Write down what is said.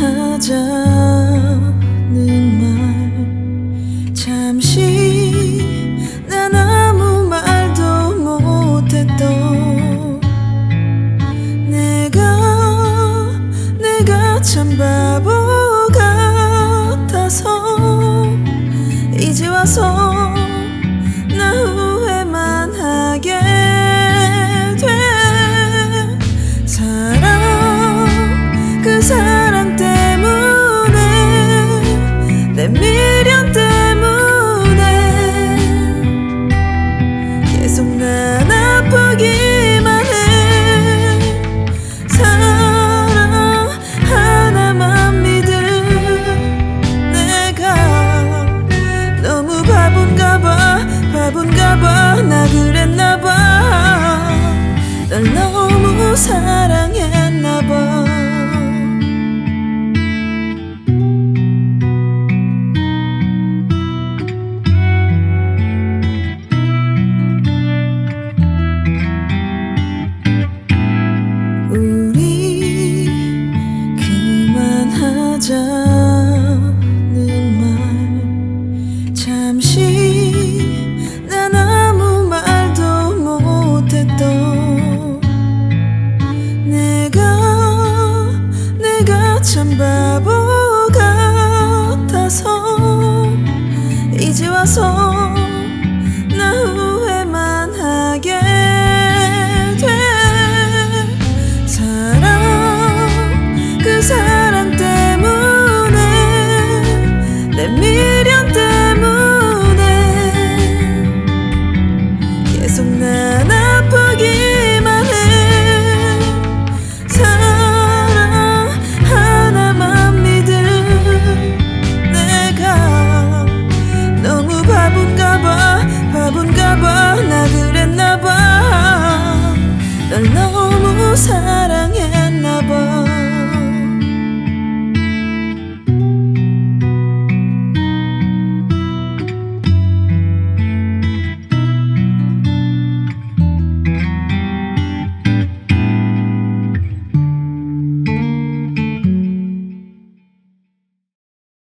그만하자는 말 잠시 난 아무 말도 못했던 내가 참 바보 같아서 이제 와서 나 후회만 하게 돼. 그 사랑 때문에 내 미련 때문에 계속 난 아프기만 해. 사랑 하나만 믿은 내가 너무 바본가 봐. 나 그랬나 봐. 널 너무 사랑했나 봐. 우리 그만하자는 말 잠시 난 아무 말도 못했던 내가 참 바보 같아서 이제 와서